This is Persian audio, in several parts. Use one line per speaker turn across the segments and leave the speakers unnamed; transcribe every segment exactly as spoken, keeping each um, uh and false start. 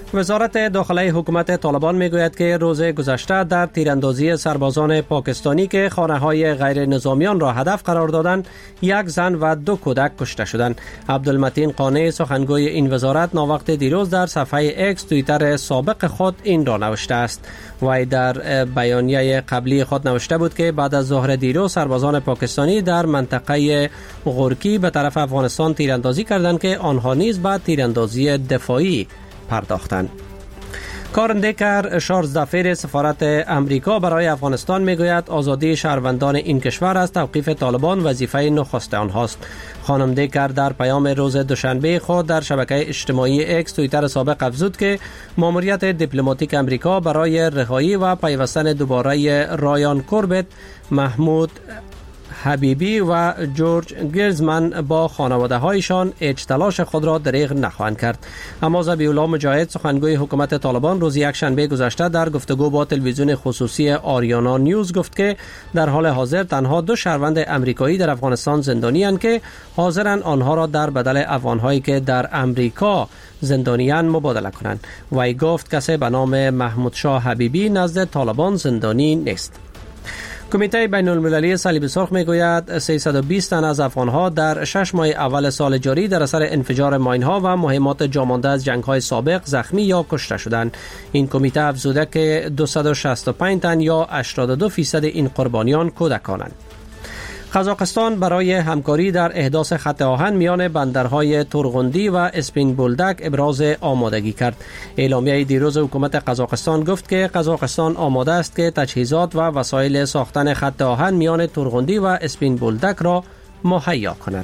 وزارت داخله حکومت طالبان میگوید که روز گذشته در تیراندازی سربازان پاکستانی که خانه‌های غیر نظامیان را هدف قرار دادند، یک زن و دو کودک کشته شدند. عبدالمتین قانع سخنگوی این وزارت ناوقت دیروز در صفحه اکس توییتر سابق خود این را نوشته است. وی در بیانیه قبلی خود نوشته بود که بعد از ظهر دیروز سربازان پاکستانی در منطقه غورکی به طرف افغانستان تیراندازی کردند که آنها نیز به تیراندازی دفاعی پرداختند. کارن دیکر شارلز دافیر سفارت امریکا برای افغانستان میگوید آزادی شهروندان این کشور از توقیف طالبان وظیفه نخست آنهاست. خانم دیکر در پیام روز دوشنبه خود در شبکه اجتماعی اکس توییتر سابق افزود که ماموریت دیپلماتیک امریکا برای رهایی و پیوستن دوباره رایان کوربت، محمود حبیبی و جورج گیرزمن با خانواده هایشان هیچ تلاش خود را دریغ نخواهند کرد. اما ذبیح الله مجاهد سخنگوی حکومت طالبان روز یک شنبه گذشته در گفتگو با تلویزیون خصوصی آریانا نیوز گفت که در حال حاضر تنها دو شهروند امریکایی در افغانستان زندانی اند که حاضرند آنها را در بدل افغانهایی که در امریکا زندانیان مبادله کنند. وی گفت کسی به نام محمود شاه حبیبی نزد طالبان زندانی نیست. کمیته بین المللی صلیب سرخ میگوید سیصد و بیست تن از افغانها در شش ماه اول سال جاری در اثر انفجار ماینها و مهمات جامانده از جنگ‌های سابق زخمی یا کشته شدند. این کمیته افزوده که دویست و شصت و پنج تن یا هشتاد و دو درصد این قربانیان کودکانند. قزاقستان برای همکاری در احداث خط آهن میان بندرهای تورغوندی و اسپین بولدک ابراز آمادگی کرد. اعلامیه دیروز حکومت قزاقستان گفت که قزاقستان آماده است که تجهیزات و وسایل ساختن خط آهن میان تورغوندی و اسپین بولدک را مهیا کند.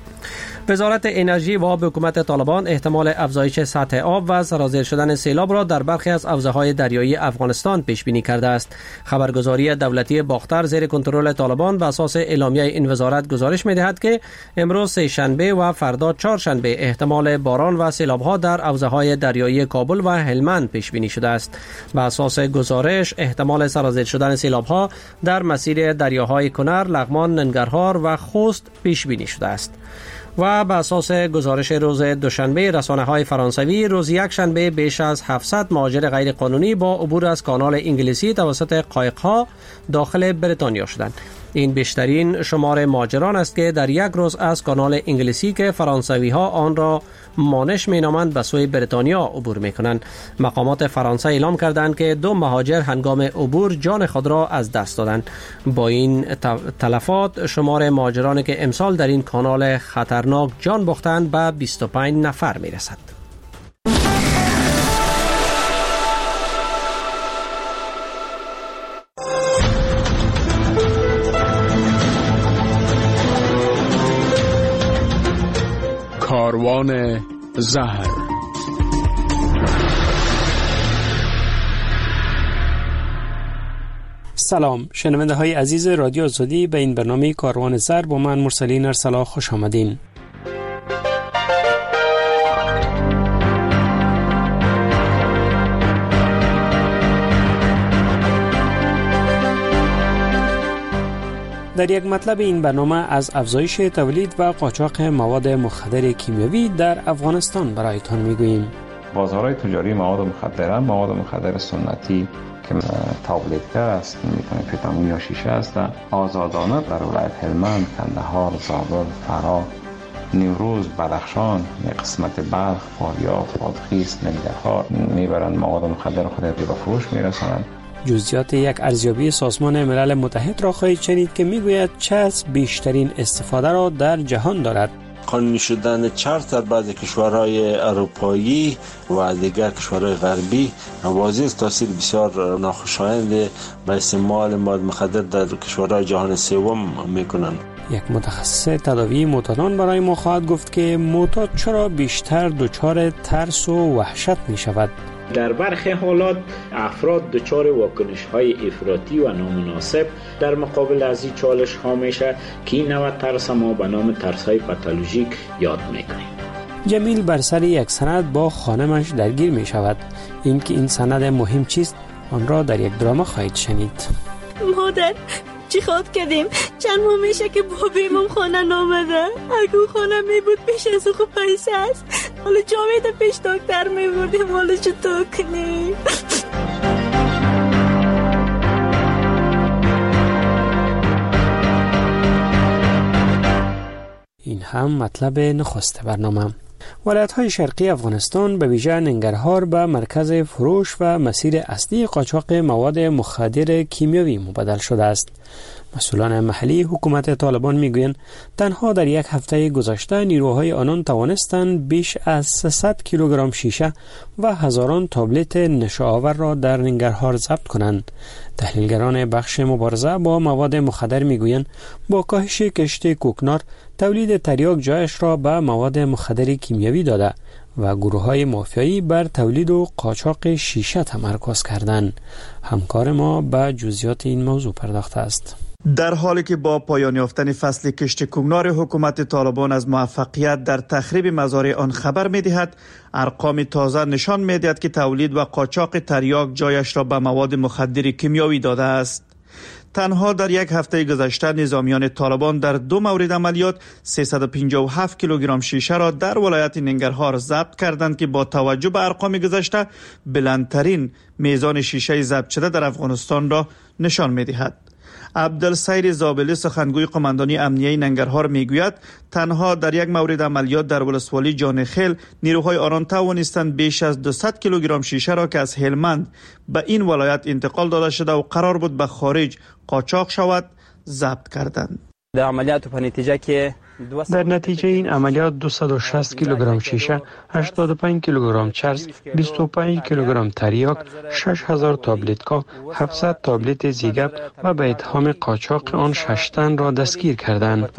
وزارت انرژی و آب حکومت طالبان احتمال افزایش سطح آب و سرازیر شدن سیلاب را در برخی از حوزه‌های دریایی افغانستان پیش بینی کرده است. خبرگزاری دولتی باختر زیر کنترل طالبان بر اساس اعلامیه این وزارت گزارش می‌دهد که امروز سه شنبه و فردا چهارشنبه احتمال باران و سیلاب‌ها در حوزه‌های دریایی کابل و هلمند پیش بینی شده است. بر اساس گزارش احتمال سرازیر شدن سیلاب‌ها در مسیر دریاهای کنر، لغمان، ننگرهار و خوست پیش بینی شده است. و بر اساس گزارش روز دوشنبه رسانه‌های فرانسوی روز یک شنبه بیش از هفتصد مهاجر غیر قانونی با عبور از کانال انگلیسی توسط قایق‌ها داخل بریتانیا شدند. این بیشترین شمار مهاجران است که در یک روز از کانال انگلیسی که فرانسوی‌ها آن را مانش می‌نامند به سوی بریتانیا عبور می‌کنند. مقامات فرانسه اعلام کردند که دو مهاجر هنگام عبور جان خود را از دست دادند. با این تلفات شمار مهاجرانی که امسال در این کانال خطرناک جان باختند به بیست و پنج نفر می‌رسد.
کاروان زهر.
سلام شنونده های عزیز رادیو آزادی، به این برنامه کاروان زهر با من مرسلین ارسلا خوش آمدین. در یک مطلب این برنامه از افزایش تولید و قاچاق مواد مخدر کیمیاوی در افغانستان برایتان میگوییم.
بازارهای تجاری مواد مخدر، مواد مخدر سنتی که تابلتگر است، میتونه فتامین یا شیشه است، آزادانه در ولایت هلمند، کندهار، زابل، فرا، نیمروز، بدخشان، قسمت بلخ، فاریاب، بادغیس، ننگرهار میبرند مواد مخدر خود را به فروش میرسانند.
جزئیات یک ارزیابی سازمان ملل متحد را خواهید شنید که میگوید چرس بیشترین استفاده را در جهان دارد.
قانونی شدن چرس در بعضی کشورهای اروپایی و دیگر کشورهای غربی واضح تاثیر بسیار ناخوشایند به استعمال مواد مخدر در کشورهای جهان سوم میکنند.
یک متخصص تداوی معتادان برای ما خواهد گفت که معتاد چرا بیشتر دچار ترس و وحشت می شود.
در برخی حالات افراد دچار واکنش‌های افراطی و نامناسب در مقابل از این چالش‌ها میشه که این نوع ترس ما به نام ترس‌های پاتولوژیک یاد میکنیم.
جمیل بر سر یک سند با خانمش درگیر می شود. این که این سند مهم چیست آن را در یک درام خواهید شنید.
مادر چی خواد کردیم؟ چند ماه میشه که بابیمم خانه نامده. اگه خانه می بود پیش از او پیسه است حالا جاوید پیش دکتر میبردیم، حالا چطور کنیم؟
این هم مطلب نخست برنامه. ولایت‌های شرقی افغانستان به ویژه ننگرهار به مرکز فروش و مسیر اصلی قاچاق مواد مخدر کیمیایی مبدل شده است. مسئولان محلی حکومت طالبان میگویند تنها در یک هفته گذشته نیروهای آنان توانستند بیش از سیصد کیلوگرم شیشه و هزاران تابلت نشه‌آور را در ننگرهار ضبط کنند. تحلیلگران بخش مبارزه با مواد مخدر میگویند با کاهش کشت کوکنار تولید تریاک جایش را به مواد مخدر کیمیایی داده و گروه‌های مافیایی بر تولید و قاچاق شیشه تمرکز کردند. همکار ما به جزئیات این موضوع پرداخته است.
در حالی که با پایان یافتن فصل کشت کوکنار حکومت طالبان از موفقیت در تخریب مزارع آن خبر می‌دهد، ارقام تازه نشان می‌دهد که تولید و قاچاق تریاک جایش را به مواد مخدر کیمیایی داده است. تنها در یک هفته گذشته نظامیان طالبان در دو مورد عملیات سیصد و پنجاه و هفت کیلوگرم شیشه را در ولایت ننگرهار ضبط کردند که با توجه به ارقام گذشته بلندترین میزان شیشه ضبط شده در افغانستان را نشان می‌دهد. عبدالسیر زابلی سخنگوی قماندانی امنیه ننگرهار میگوید تنها در یک مورد عملیات در ولسوالی جانخیل نیروهای آنان توانستند بیش از دویست کیلوگرم شیشه را که از هلمند به این ولایت انتقال داده شده و قرار بود به خارج قاچاق شود ضبط کردند.
در عملیات په نتیجه که
در نتیجه این عملیات دویست و شصت کیلوگرم شیشه، هشتاد و پنج کیلوگرم چرس، بیست و پنج کیلوگرم تریاک، شش هزار تابلت کا، هفتصد تابلت زیگب و به اتهام قاچاق آن شش تن را دستگیر کردند.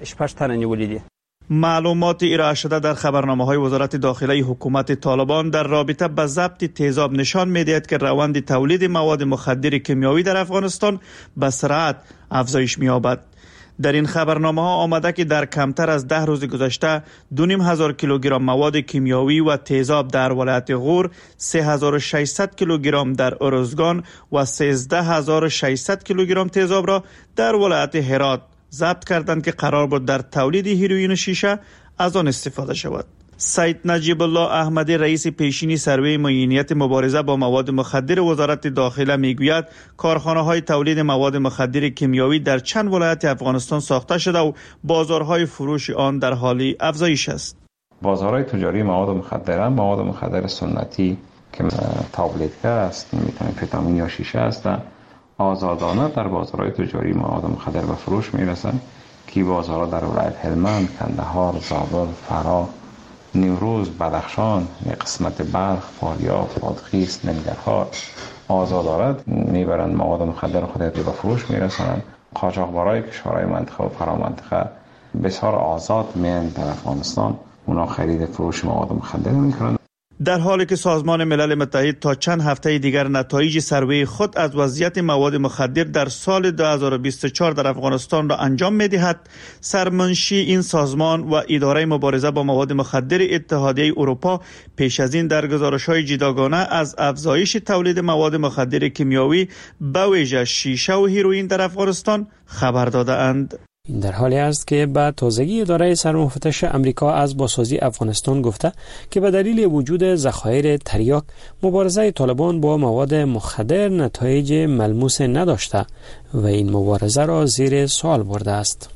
معلومات ارائه شده در خبرنامه‌های وزارت داخله حکومت طالبان در رابطه با ضبط تیزاب نشان می‌دهد که روند تولید مواد مخدر کیمیایی در افغانستان به سرعت افزایش می‌یابد. در این خبرنامه ها آمده که در کمتر از ده روز گذشته دو نیم هزار کیلوگرم مواد کیمیایی و تیزاب در ولایت غور، سه هزار و ششصد کیلوگرم در ارزگان و سیزده هزار و ششصد کیلوگرم تیزاب را در ولایت هرات ضبط کردند که قرار بود در تولید هیروئین و شیشه از آن استفاده شود. سید نجیب الله احمدی رئیس پیشین سروی معینیت مبارزه با مواد مخدر وزارت داخله میگوید کارخانه‌های تولید مواد مخدر کیمیایی در چند ولایت افغانستان ساخته شده و بازارهای فروش آن در حال افزایش است.
بازارهای تجاری مواد مخدر، مواد مخدر سنتی که تابلت است، میتونه فتامین یا شیشه است، آزادانه در بازارهای تجاری مواد مخدر به فروش میرسند که بازارها در ولایت هلمند، کندهار، زابل، فرا، نیمروز، بدخشان، قسمت بلخ، فاریاب، بادغیس، ننگرهار آزادانه میبرند مواد مخدر خود را به فروش میرسانند. قاچاقبرای کشورهای منطقه و فرامنطقه بسیار آزاد میان در افغانستان، اونا خرید فروش مواد مخدر میکنند.
در حالی که سازمان ملل متحد تا چند هفته دیگر نتایج سروی خود از وضعیت مواد مخدر در سال دو هزار و بیست و چهار در افغانستان را انجام می‌دهد، سرمنشی این سازمان و اداره مبارزه با مواد مخدر اتحادیه اروپا پیش از این در گزارش‌های جداگانه از افزایش تولید مواد مخدر کیمیایی به ویژه شیشه و هیروئین در افغانستان خبر داده‌اند.
این در حالی است که به تازگی اداره سرمفتش امریکا از بازسازی افغانستان گفته که به دلیل وجود ذخایر تریاک مبارزه طالبان با مواد مخدر نتایج ملموس نداشته و این مبارزه را زیر سوال برده است.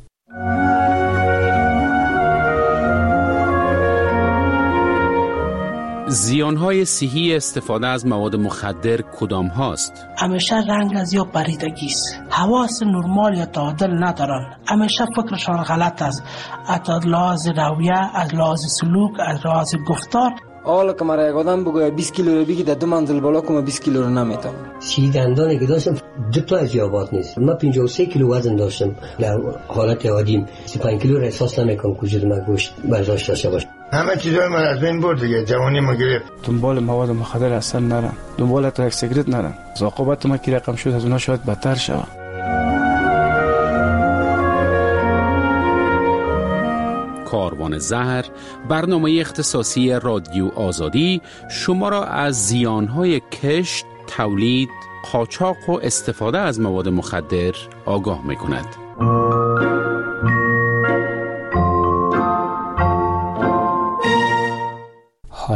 زیانهای صحی استفاده از مواد مخدر کدام هاست؟
همیشه رنگ از یا پریدگی است، حواس نرمال یا تعادل ندارن، همیشه فکرشان غلط است، از لحاظ رویه، از لحاظ سلوک، از لحاظ گفتار.
حالا که مرا یک آدم بگوید بیست کیلو رو بگی در دو منزل بالا کنم بیست کیلو رو نمیتونم.
سی دندانی که داشتم دو تا از یابات نیست. من پنجاه و سه کیلو وزن داشتم در حالت عادیم. سی و پنج کیلو را احساس نمیکنم کجا من گوشت برداشت داشته باشم.
همه چیزای من از بین برد دیگه، جوانی ما گرفت.
دنبال مواد مخدر اصلا نرم، دنبال تا یک سیگرت نرم. عاقبت ما کی رقم شد از اونها شاید بدتر شود.
کاروان زهر، برنامه اختصاصی رادیو آزادی شما را از زیانهای کشت، تولید، قاچاق و استفاده از مواد مخدر آگاه می‌کند.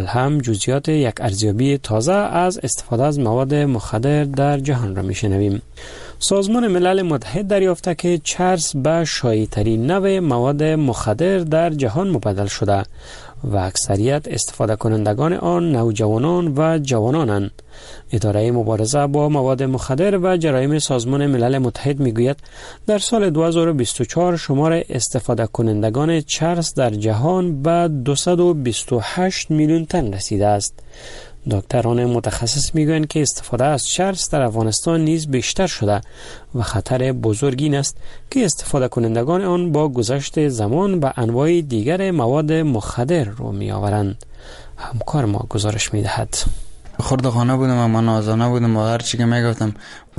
حال هم جزئیات یک ارزیابی تازه از استفاده از مواد مخدر در جهان را میشنویم. سازمان ملل متحد دریافته که چرس به شایع‌ترین نوع مواد مخدر در جهان مبدل شده و اکثریت استفاده کنندگان آن نوجوانان و جوانانند. اداره مبارزه با مواد مخدر و جرایم سازمان ملل متحد میگوید در سال دو هزار و بیست و چهار شمار استفاده کنندگان چرس در جهان به دویست و بیست و هشت میلیون تن رسیده است. دکتران متخصص میگویند که استفاده از چرس در افغانستان نیز بیشتر شده و خطر بزرگی است که استفاده کنندگان آن با گذشت زمان به انواع دیگر مواد مخدر رو می آورند. همکار ما گزارش می دهد.
خورد خانه بودم و من آزانه بودم و هر چی که میگفتم.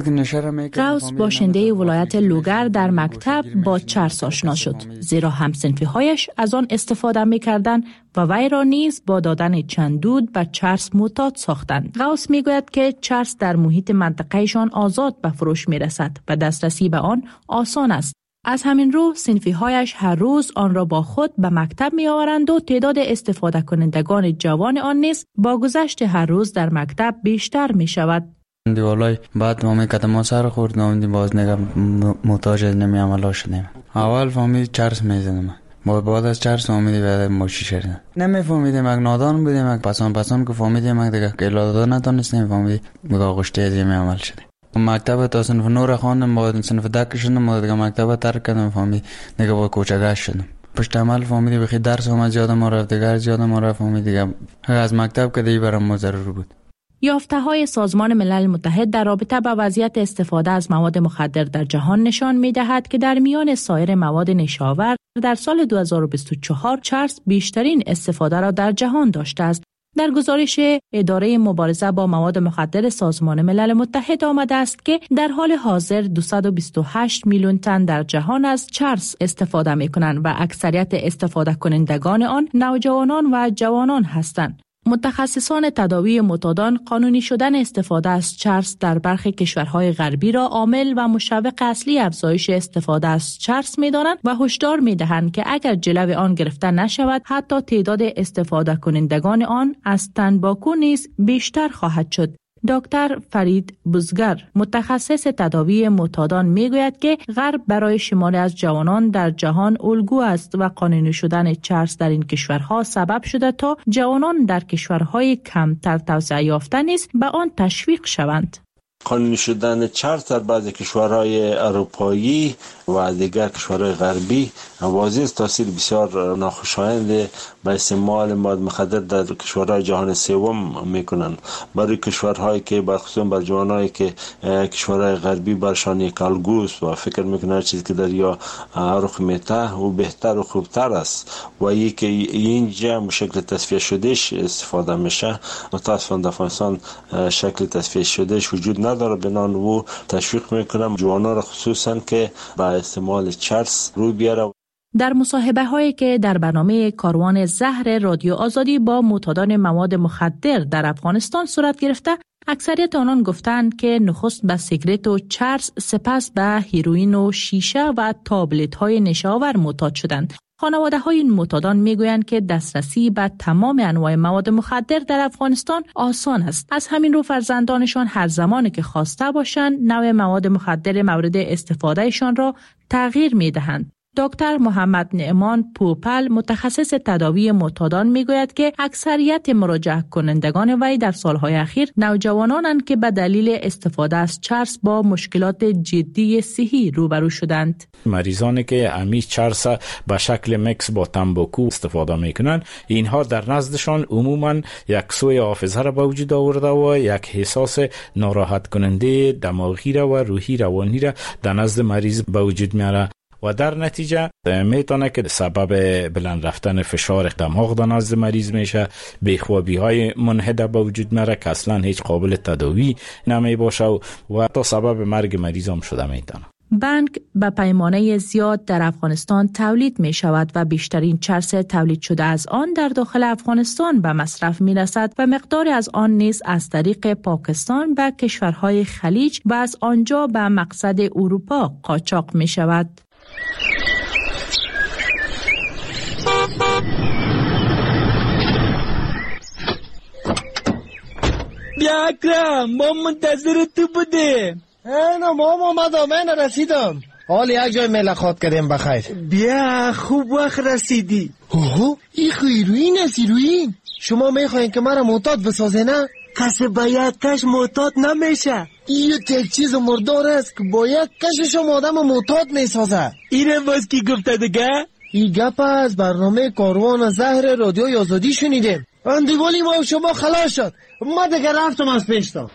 قوس باشنده ولایت لوگر در مکتب با چرس آشنا شد، زیرا همصنفی هایش از آن استفاده می‌کردند و وی را نیز با دادن چند دود به چرس معتاد ساختند. قوس میگوید که چرس در محیط منطقه‌شان آزاد به فروش میرسد و دسترسی به آن آسان است. از همین رو صنفی هایش هر روز آن را با خود به مکتب می آورند و تعداد استفاده کنندگان جوان آن نیز با گذشت هر روز در مکتب بیشتر می شود.
دیوالای بعد ما می کدام سر خورد نمیدیم باز نگم محتاج نمی عملا شدیم. اول فهمید چرس می زدم. با بعد از چرس فهمیدی بعد ماشی شدیم. نمی فهمیدیم اگه نادان بودیم اگه پسان پسان که فهمیدیم اگه دیگه که لادان نتونستیم فهمیدیم بگاه گشته از می عمل شدیم. مکتب تا صنف نور خواندم بعد صنف دک شدم بعد دیگه مکتب ترک کردم فهمید دیگه با کوچگاه شدم. پشت عمل فهمیدی بخی درس هم از یادم رفت دیگه از یادم رفت فهمید دیگه از مکتب که دیگه برام ضرور بود.
یافته‌های سازمان ملل متحد در رابطه با وضعیت استفاده از مواد مخدر در جهان نشان می‌دهد که در میان سایر مواد نشاور در سال دو هزار و بیست و چهار چرس بیشترین استفاده را در جهان داشته است. در گزارش اداره مبارزه با مواد مخدر سازمان ملل متحد آمده است که در حال حاضر دویست و بیست و هشت میلیون تن در جهان از چرس استفاده می‌کنند و اکثریت استفاده کنندگان آن نوجوانان و جوانان هستند. متخصصان تداوی معتادان قانونی شدن استفاده از چرس در برخی کشورهای غربی را عامل و مشوق اصلی افزایش استفاده از چرس می‌دانند و هشدار می‌دهند که اگر جلو آن گرفته نشود حتی تعداد استفاده کنندگان آن از تنباکو نیز بیشتر خواهد شد. دکتر فرید بزگر متخصص تداوی معتادان میگوید که غرب برای شماری از جوانان در جهان الگو است و قانونی شدن چرس در این کشورها سبب شده تا جوانان در کشورهای کمتر توسعه یافته نیز به آن تشویق شوند.
قانونی شدن چرس در بعضی کشورهای اروپایی و دیگر کشورهای غربی واضح است تاثیر بسیار ناخوشایند به استعمال مواد مخدر در کشورهای جهان سوم میکنند. برای کشورهایی که برخصوص بر جوانایی که کشورهای غربی برشان یک الگوست و فکر میکنند هر چیزی که در یا رخ میته و بهتر و خوبتر است و یک اینجا شکل تصفیه شدهش استفاده میشه، متاسفانه در افغانستان شکل تصفیه شدهش وجود نداره. بنان و تشویق میکنم جوانان خصوصا که با استعمال چرس روی بیاره.
در مصاحبه هایی که در برنامه کاروان زهر رادیو آزادی با معتادان مواد مخدر در افغانستان صورت گرفته، اکثریت آنان گفتند که نخست به سیگرت و چرس سپس به هیروئین و شیشه و تابلت های نشاور معتاد شدند. خانواده های این معتادان میگویند که دسترسی به تمام انواع مواد مخدر در افغانستان آسان است. از همین رو فرزندانشان هر زمانی که خواسته باشند نوع مواد مخدر مورد استفادهشان را تغییر میدهند. دکتر محمد نعمان پوپل متخصص تداوی معتادان میگوید که اکثریت مراجعه کنندگان وی در سالهای اخیر نوجوانانند که به دلیل استفاده از چرس با مشکلات جدی صحی روبرو شدند.
مریضانی که همیشه چرس به شکل مکس با تنباکو استفاده میکنند، اینها در نزدشان عموما یک سوء حافظه را به وجود آورده و یک احساس ناراحت کننده دماغی را و روحی روانی را در نزد مریض به وجود میاره و در نتیجه میتونه که سبب بلند رفتن فشار دماغ در نزد مریض میشه، بیخوابی های منحده به وجود میاره که اصلا هیچ قابل تداوی نمی باشه و تا سبب مرگ مریض هم شده میتونه.
بنگ به پیمانه زیاد در افغانستان تولید می شود و بیشترین چرس تولید شده از آن در داخل افغانستان به مصرف می رسد و مقداری از آن نیز از طریق پاکستان به کشورهای خلیج و از آنجا به مقصد اروپا قاچاق می شود.
بیا اکرم، ما منتظر تو بودیم.
اینا ما آمدم، من رسیدم. حال یک جای ملاقات کردیم بخیر.
بیا خوب وقت رسیدی.
اوه این خیروین است ایروین. شما میخواین که مرا معتاد بسازه نه؟
کسی باید کش معتاد نمیشه.
این یک چیز مردار است که باید کشش آدم معتاد میسازه.
اینه باز کی گفته دیگه؟
این گپ از برنامه کاروان زهر رادیوی آزادی شنیدیم. اندیوالی ما شما خلاص شد. ما دیگه رفتم از پیشتا.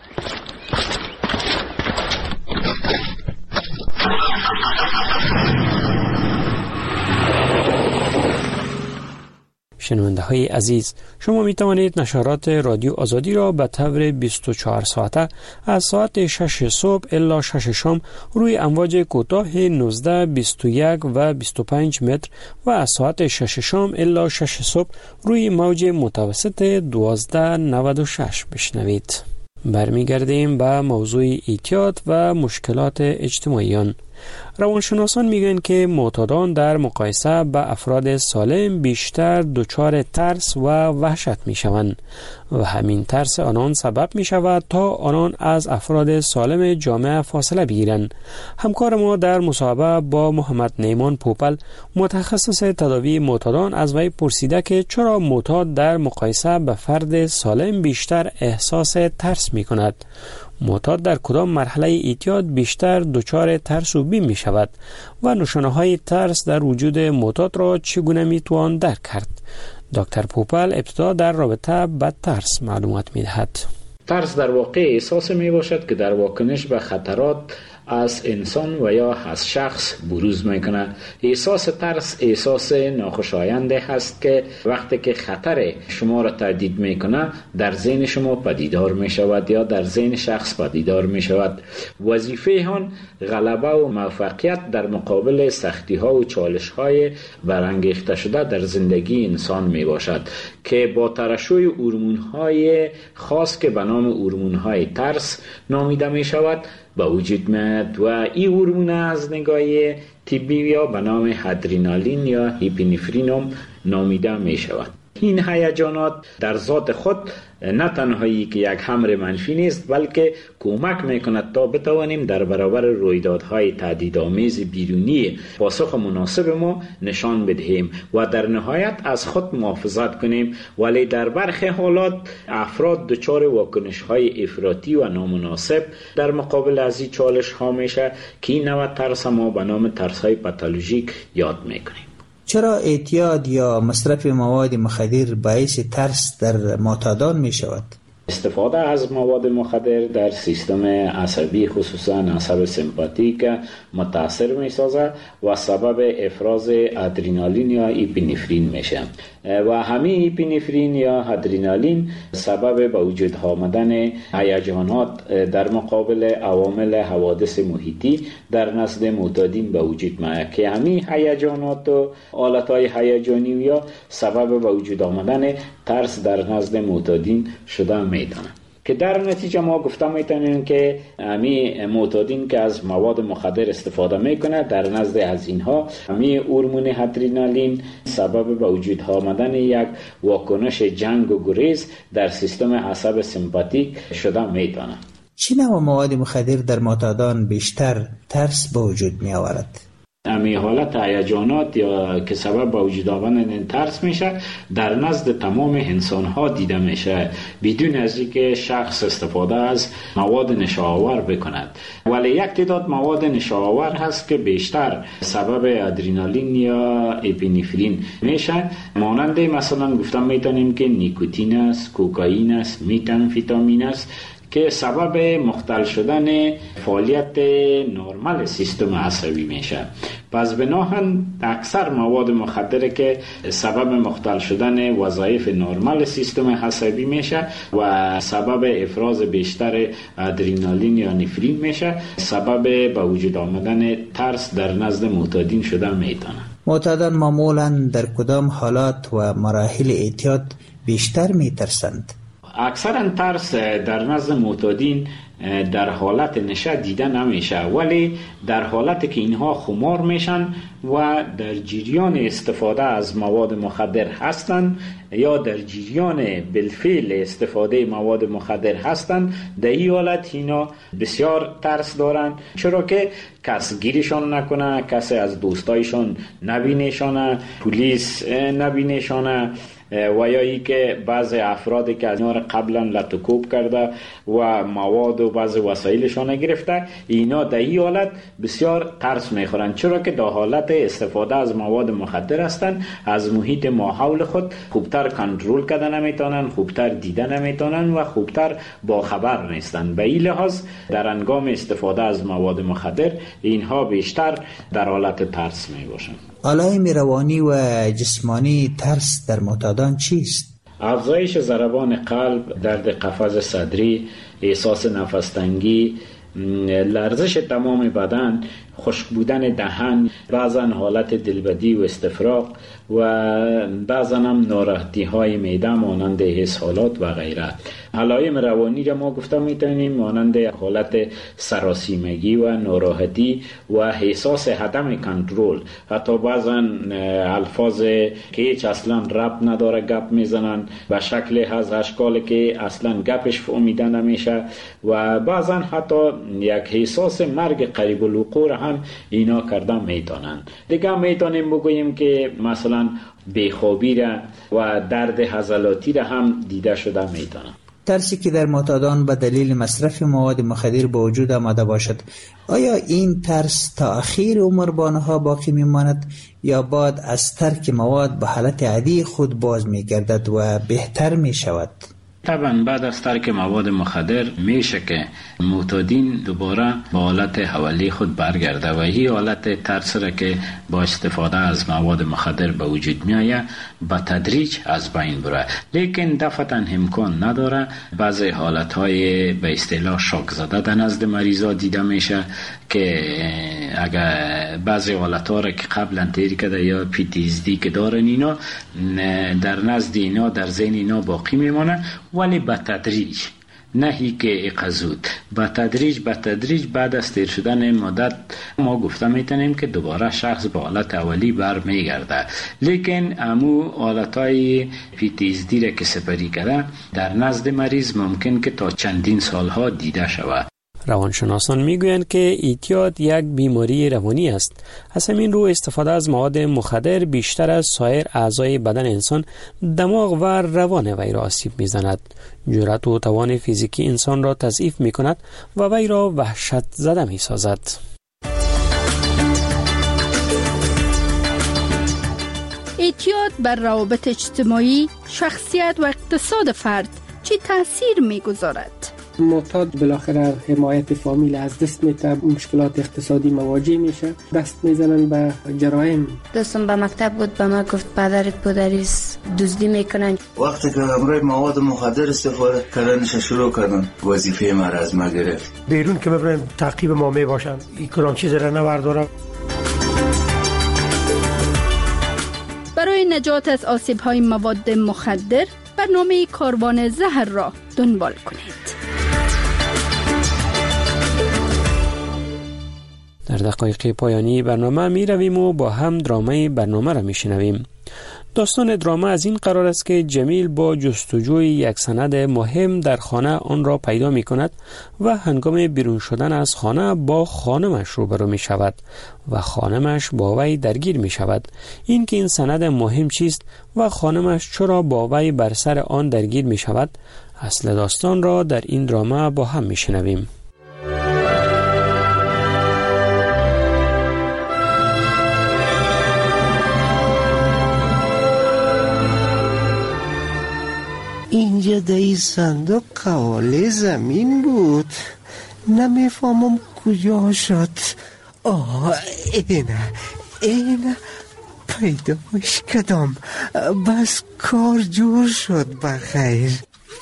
شنونده های عزیز، شما می توانید نشرات رادیو آزادی را به طور بیست و چهار ساعته از ساعت شش صبح الی شش شام روی امواج کوتاه نوزده، بیست و یک و بیست و پنج متر و از ساعت شش شام الی شش صبح روی موج متوسط دوازده نود و شش بشنوید. برمیگردیم به موضوع اعتیاد و مشکلات اجتماعیان. روانشناسان میگن که معتادان در مقایسه به افراد سالم بیشتر دچار ترس و وحشت میشوند و همین ترس آنان سبب می شود تا آنان از افراد سالم جامعه فاصله بگیرند. همکار ما در مصاحبه با محمد نیمان پوپل متخصص تداوی معتادان از وی پرسیده که چرا معتاد در مقایسه به فرد سالم بیشتر احساس ترس می کند. معتاد در کدام مرحله اعتیاد بیشتر دچار ترس و بیم می شود و نشانه های ترس در وجود معتاد را چگونه می توان درک کرد؟ دکتر پوپل ابتدا در رابطه با ترس معلومات می دهد.
ترس در واقع احساس می باشد که در واکنش به خطرات از انسان و یا از شخص بروز میکنه. احساس ترس احساس ناخوشاینده هست که وقتی که خطر شما را تهدید میکنه در ذهن شما پدیدار میشود یا در ذهن شخص پدیدار میشود. وظیفه آن غلبه و موفقیت در مقابل سختی ها و چالش های برانگیخته شده در زندگی انسان میباشد که با ترشح هورمون های خاص که به نام هورمون های ترس نامیده میشود به وجود میاد و این هورمون از نگاه طبی یا به نام ادرنالین یا اپینفرین نامیده می شود. این هیجانات در ذات خود نه تنهایی که یک امر منفی نیست بلکه کمک میکند تا بتوانیم در برابر رویدادهای تهدیدآمیز بیرونی پاسخ مناسب ما نشان بدهیم و در نهایت از خود محافظت کنیم. ولی در برخی حالات افراد دچار واکنش‌های افراطی و نامناسب در مقابل از این چالش ها میشه که این نوع ترس ما به نام ترس‌های پاتولوژیک یاد میکنیم.
چرا اعتیاد یا مصرف مواد مخدر باعث ترس در معتادان می شود؟
استفاده از مواد مخدر در سیستم عصبی خصوصا عصب سمپاتیک متاثر می سازد و سبب افراز ادرنالین یا اپینفرین میشه و همین اپینفرین یا ادرنالین سبب به وجود آمدن هیجانات در مقابل عوامل حوادث محیطی در نزد معتادین به وجود میاد که همین هیجانات و حالتهای هیجانی یا سبب به وجود آمدن ترس در نزد معتادین شده میدانه که در نتیجه ما گفته میتونیم که همین معتادین که از مواد مخدر استفاده میکنه در نزد از اینها همین هورمون ادرنالین سبب به وجود آمدن یک واکنش جنگ و گریز در سیستم عصب سمپاتیک شده میتونه.
چه نوع مواد مخدر در معتادان بیشتر ترس به وجود می آورد؟
همین حالت هیجانات یا که سبب به وجود آمدن ترس میشه در نزد تمام انسان ها دیده میشه بدون از اینکه شخص استفاده از مواد نشاآور بکند. ولی یک تعداد مواد نشاآور هست که بیشتر سبب ادرنالین یا اپینفرین میشه، مانند مثلا گفتم میتونیم که نیکوتین است، کوکائین است، متامفتامین است که سبب مختل شدن فعالیت نرمال سیستم عصبی میشه. پس بناهن اکثر مواد مخدر که سبب مختل شدن وظایف نرمال سیستم عصبی میشه و سبب افراز بیشتر ادرنالین یا نفرین میشه سبب به وجود آمدن ترس در نزد معتادین شده میتونه.
معتادان معمولا در کدام حالات و مراحل اعتیاد بیشتر میترسند؟
اکثرا ترس در نزد معتادین در حالت نشه دیده نمیشه، ولی در حالت که اینها خمار میشن و در جریان استفاده از مواد مخدر هستند یا در جریان بالفعل استفاده مواد مخدر هستند، در این حالت اینا بسیار ترس دارن، چرا که کس گیرشان نکنه، کسی از دوستایشان نبینشانه، پلیس نبینشانه، و یا ای که بعض افرادی که از اینا را قبلا لطکوب کرده و مواد و بعض وسایلشان گرفته، اینا در این حالت بسیار ترس میخورن، چرا که در حالت استفاده از مواد مخدر هستند، از محیط ماحول خود خوبتر کنترل کرده نمیتونن، خوبتر دیده نمیتونن و خوبتر با خبر نیستن. به این لحاظ در هنگام استفاده از مواد مخدر اینها بیشتر در حالت ترس میباشند.
علائم روانی و جسمانی ترس در معتادان چیست؟
افزایش ضربان قلب، درد قفس صدری، احساس نفس تنگی، لرزش تمام بدن، خشک بودن دهن، بعضا حالت دلبدی و استفراغ و بعضا هم ناراحتی های معده مانند اسهالات و غیره. علائم روانی را ما گفته میتونیم مانند حالت سراسیمگی و ناراحتی و احساس عدم کنترل، حتی بعضا الفاظ که هیچ اصلا ربط نداره گپ میزنن به شکل از اشکال که اصلا گپش فهمیده نمیشه و بعضا حتی یک احساس مرگ قریب الوقوع هم اینا کرده میتونن. دیگه میتونیم بگوییم که مثلا بیخوابی را و درد عضلاتی را هم دیده شده میتونن.
ترسی که در معتادان به دلیل مصرف مواد مخدر به وجود آمده باشد، آیا این ترس تا اخیر عمر با آنها باقی میماند یا بعد از ترک مواد به حالت عادی خود باز میگردد و بهتر میشود؟
طبعا بعد از ترک مواد مخدر میشه که معتادین دوباره به حالت اولی خود برگرده و این حالت ترس را که با استفاده از مواد مخدر به وجود میآید به تدریج از بین بره، لیکن دفعتا امکان نداره. بعضی حالتهای به اصطلاح شاک زده در نزد مریضا دیده میشه که اگر بعضی حالتها را که قبلا تیر کرده یا پی تی اس دی که دارن اینا در نزد اینا در ذهن اینا باقی میمانه، ولی به تدریج، نه هی که اقزود، به تدریج به تدریج بعد از تیر شدن مدت ما گفته میتونیم که دوباره شخص به حالت اولی بر میگرده. لیکن امو حالتهای پی تی اس دی را که سپری کرده در نزد مریض ممکن که تا چندین سالها دیده شود.
روانشناسان میگویند که اعتیاد یک بیماری روانی است. از همین رو استفاده از مواد مخدر بیشتر از سایر اعضای بدن انسان دماغ و روان وی را آسیب میزند. جرأت و توان فیزیکی انسان را تضعیف میکند و وی را وحشت زده میسازد.
اعتیاد بر روابط اجتماعی، شخصیت و اقتصاد فرد چه تأثیر میگذارد؟
معتاد بالاخره حمایت فامیل از دست میده، مشکلات اقتصادی مواجه میشه، دست میزنن به جرایم.
دوستم به مکتب بود، به ما گفت پدرت پدریس دزدی میکنن.
وقتی که همراه مواد مخدر استفاده کردنش شروع کردن، وظیفه ما از ما گرفت.
بیرون که ببرن تعقیب ما میباشن، این کلام چیز را نبردارم.
برای نجات از آسیب‌های مواد مخدر برنامه کاروان زهر را دنبال کنید.
در دقایق پایانی برنامه می رویم و با هم درامه برنامه را می شنویم. داستان درامه از این قرار است که جمیل با جستجوی یک سند مهم در خانه آن را پیدا می کند و هنگام بیرون شدن از خانه با خانمش روبرو می شود و خانمش با وی درگیر می شود. این که این سند مهم چیست و خانمش چرا با وی بر سر آن درگیر می شود، اصل داستان را در این درامه با هم می شنویم.
اینجا در این صندوق قواله زمین بود، نمیفهمم کجا شد. آه اینه اینه پیداش کردم، بس کار جور شد بخیر.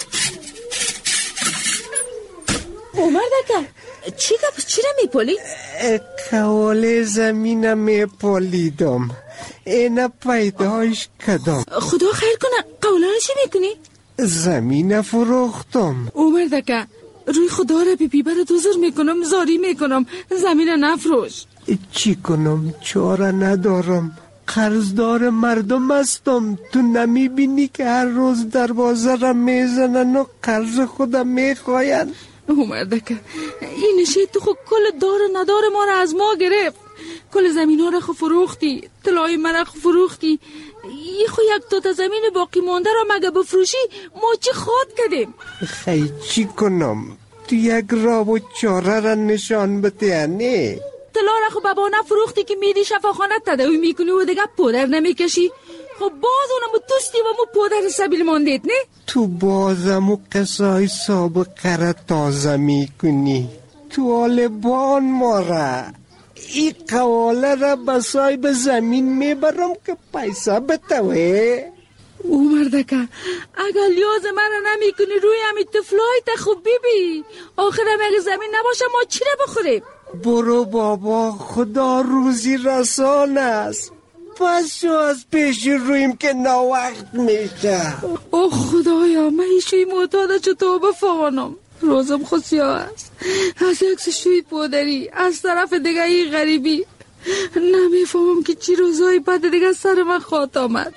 عمر دکر چی گفت؟ چی را میپولی؟
قواله زمین میپولیدم، اینه پیداش کردم.
خدا خیر کنه. قوله را چی میکنی؟
زمین فروختم.
عمر دکر
روی خدا را بی برات عذر میکنم، زاری میکنم، زمین نفروش.
چی کنم؟ چاره ندارم. قرضدار مردم هستم. تو نمیبینی که هر روز دروازه را میزنن و قرض خودم میخواین؟
او مردکه، این شید تو خود کل دار و ندار ما را از ما گرفت. کل زمین ها را خود فروختی، طلای من را خود فروختی. ای خو یک تا زمین باقی مانده را مگه بفروشی ما چی خواد کردیم؟
خیلی چی کنم؟ تو یک راه و چاره را نشان بده. نه
طلا را خود بابا فروختی که میری شفاخانه تداوی میکنی و دیگه پودر نمیکشی. خب باز اونمو توستی و مو پودر سبیل ماندید. نه
تو بازمو قصای سابقه را تازه میکنی. تو آلبان ماره ای قواله را بسای به زمین میبرم که پیسه بتوه.
او مردکه اگر لیاز من را نمی کنی روی همی تفلای تا خوب بیبی آخر هم زمین نباشه ما چی را بخوریم؟
برو بابا، خدا روزی رسان است. پس شو از پیش رویم که ناوقت میشه.
او خدایا من ایشوی معتاده چطور بفانم؟ روزم خوصیا است. از یک شوی پودری از طرف دیگه ای غریبی. نمیفهمم که چی روزای بعد دیگه سر من خواهد آمد.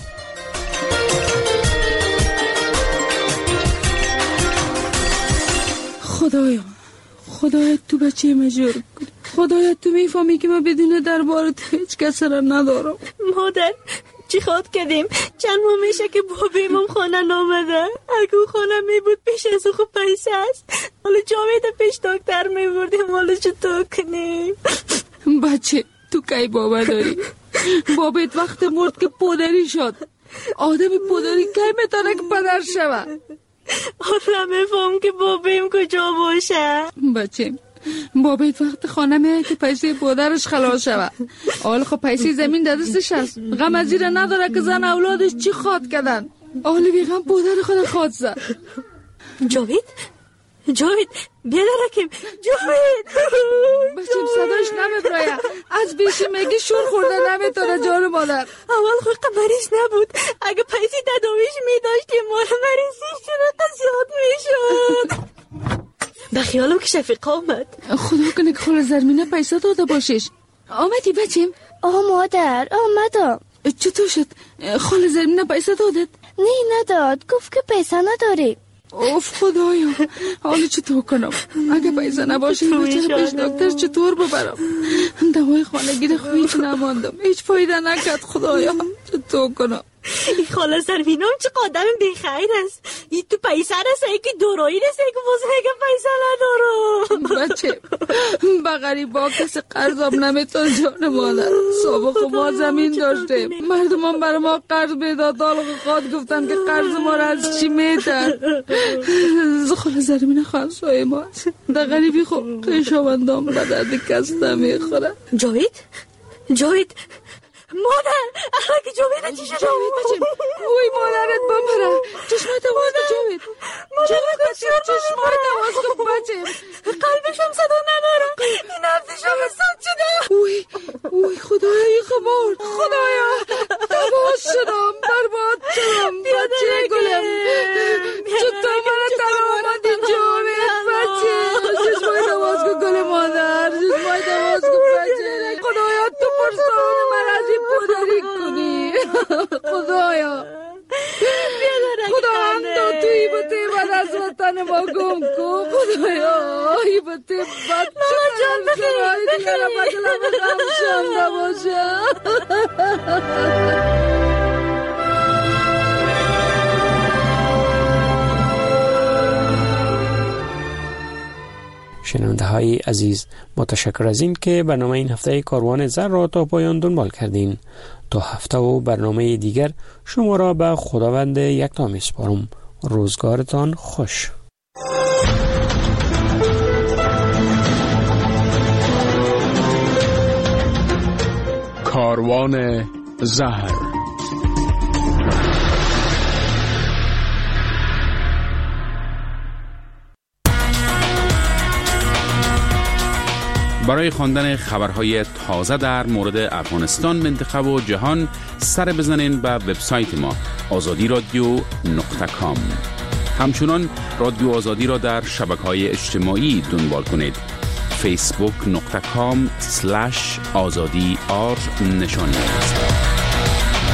خدایا خدایا تو بچه مجور کن. خدایا تو میفهمی که من بدون دربار تو هیچ کس را ندارم.
مادر چی خواد کردیم؟ چند ماه میشه که بابیمم خانه نامده. اگه او خانه میبود پیش از او خوب پیسه است. حالا جاوید پیش دکتر میبردیم. حالا چطور کنیم؟
بچه تو کی بابا داری؟ بابت وقت مرد که پدری شد. آدمی پدری کی میتونه که پدر شوه؟
حالا میفهم که بابیم کجا باشه.
بچه بابت وقت خانه میه که پیسه پدرش خلاص شوه. حالا خب پیسه زمین در دستش هست. غم از زیر نداره که زن اولادش چی خواد کردن. حالا بی غم پدر خود خواد زد.
جاوید جاوید بیا درکیم. جاوید
بچیم صداش نمیبراید. از بیشی میگی شور خورده نمیتونه جان مادر.
اول خود مریض نبود. اگه پیسی تداویش میداشتیم مال مریضیش چرا زیاد میشد. به خیالم که شفیق آمد.
خدا کنه که خال زرمینه پیسه داده باشیش. آمدی بچیم؟
آه مادر آمدم.
چطور شد؟ خال زرمینه پیسه دادت؟
نه نداد، گفت که پیسه نداری.
اوف خدایا حالا چطور کنم؟ اگه پیسه نباشه این بچه پیش دکتر چطور ببرم؟ دوای خانگی رو هیچ نماندم، هیچ فایده نکرد. خدایا چطور کنم؟
این خاله زرمینم چه قادم بخیر است. این تو پیسه رسه که دورایی رسه که باز میگه پیسه ندارم.
بچه با غریبا کسی قرضم نمیتون جان مادر. سابق ما زمین داشتیم، مردمان برای ما قرض میداد. حالا خود گفتن که قرض ما را از چی میتن. خاله زرمین خانسای ما در غریبی خوب خیشاوندام به درد کس نمیخوره.
جاوید جاوید مادر اگه جاوید چی شد؟
جاوید بچم اوی مادرت بمره. چشمایت آواز کن جاوید. جاوید بچم چشمایت آواز کن بچم.
قلبشم صدا نداره. این نفسشم حساب شده.
اوی اوی خدایا این خبر. خدایا تباز شدم برباد شدم. بچه گلم چطور من تنها آمدی جاوید بچه. چشمایت آواز کن گل مادر. چشمایت آواز کن بچه. خدایا تو پرسان من از این پدری کنی. خدایا خدا هم دو توی بطه بد از وطن ما گم کن. خدایا ای بطه بد چون خدایی دیگر بدلم غم شم نباشه.
شنونده های عزیز متشکر از این که برنامه این هفته کاروان زر را تا پایان دنبال کردین. تا هفته و برنامه دیگر شما را به خداوند یکتا میسپارم. روزگارتان خوش.
کاروان زهر. برای خواندن خبرهای تازه در مورد افغانستان، منطقه و جهان سر بزنین به وبسایت ما آزادی رادیو نقطه کام. همچنان رادیو آزادی را در شبکه‌های اجتماعی دنبال کنید. فیسبوک نقطه کام سلش آزادی آر نشانی است.